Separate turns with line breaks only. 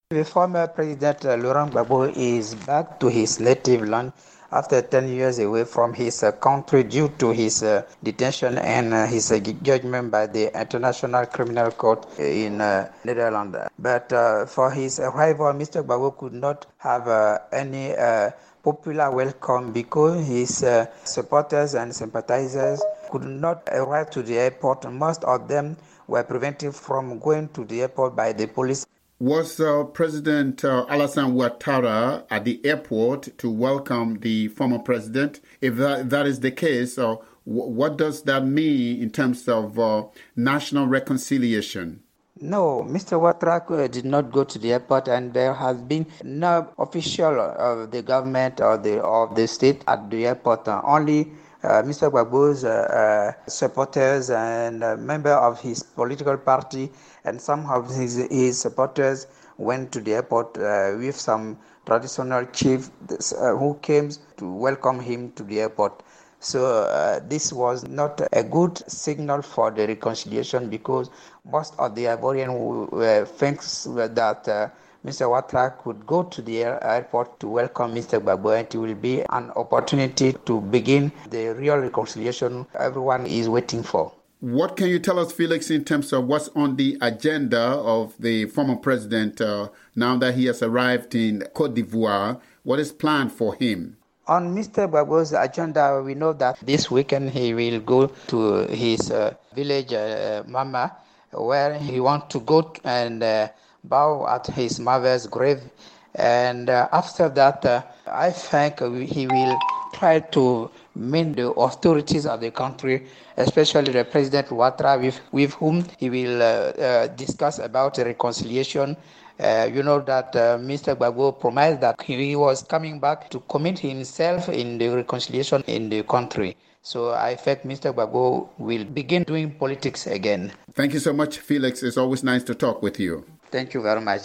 The former President Laurent Gbagbo is back to his native land after 10 years away from his country due to his detention and his judgment by the International Criminal Court in Netherlands. But for his arrival, Mr. Gbagbo could not have any popular welcome because his supporters and sympathizers could not arrive to the airport. Most of them were prevented from going to the airport by the police.
Was President Alassane Ouattara at the airport to welcome the former president? If that is the case, what does that mean in terms of national reconciliation?
No, Mr. Ouattara did not go to the airport, and there has been no official of the government or the state at the airport. Only Mr. Gbagbo's supporters and members of his political party and some of his supporters went to the airport with some traditional chiefs who came to welcome him to the airport. So this was not a good signal for the reconciliation because most of the Ivorians thinks that Mr. Ouattara could go to the airport to welcome Mr. Gbagbo, and it will be an opportunity to begin the real reconciliation everyone is waiting for.
What can you tell us, Felix, in terms of what's on the agenda of the former president now that he has arrived in Côte d'Ivoire? What is planned for him?
On Mr. Gbagbo's agenda, we know that this weekend he will go to his village, Mama, where he wants to go and bow at his mother's grave. And after that, I think he will try to meet the authorities of the country, especially the President Ouattara, with whom he will discuss about reconciliation. You know that Mr. Gbagbo promised that he was coming back to commit himself in the reconciliation in the country. So I think Mr. Gbagbo will begin doing politics again.
Thank you so much, Felix. It's always nice to talk with you.
Thank you very much.